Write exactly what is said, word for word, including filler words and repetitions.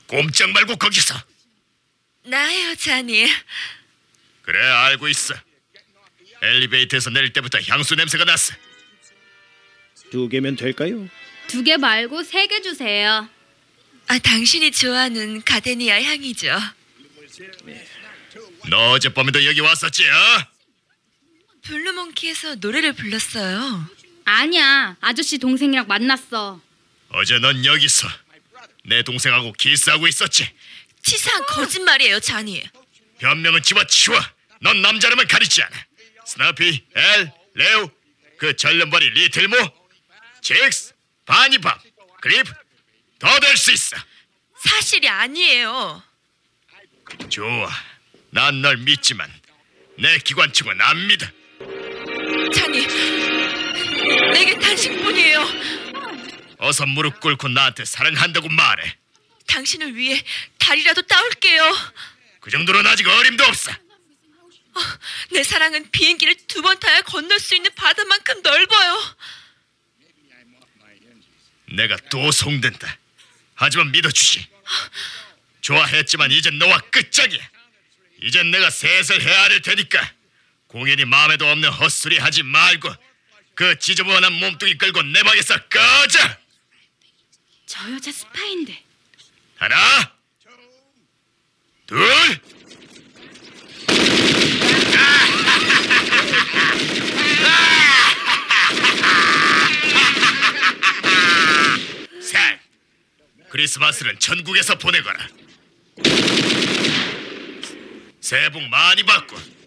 꼼짝 말고 거기서. 나예요, 자니. 그래, 알고 있어. 엘리베이터에서 내릴 때부터 향수 냄새가 났어. 두 개면 될까요? 두 개 말고 세 개 주세요. 아, 당신이 좋아하는 가데니아 향이죠. 너 어젯밤에도 여기 왔었지, 어? 블루몽키에서 노래를 불렀어요. 아니야, 아저씨 동생이랑 만났어. 어제 넌 여기서 내 동생하고 키스하고 있었지. 치사한 거짓말이에요, 자니. 변명은 집어치워. 넌 남자라면 가리지 않아. 스나피, 엘, 레오, 그 절름발이 리틀모, 잭스, 바니밥, 그리프 더 될 수 있어. 사실이 아니에요. 좋아, 난 널 믿지만 내 기관총은 안 믿어. 자니, 내게 당신뿐이에요. 어서 무릎 꿇고 나한테 사랑한다고 말해. 당신을 위해 달이라도 따올게요. 그 정도는 아직 어림도 없어. 어, 내 사랑은 비행기를 두 번 타야 건널 수 있는 바다만큼 넓어요. 내가 또 속된다. 하지만 믿어주지. 좋아했지만 이젠 너와 끝장이야. 이젠 내가 셋을 헤아릴 테니까 공연히 마음에도 없는 헛소리 하지 말고 그 지저분한 몸뚱이 끌고 내 방에서 꺼져. 저 여자 스파인데. 하나, 둘, 셋. 크리스마스는 천국에서 보내거라. 새해 복 많이 받고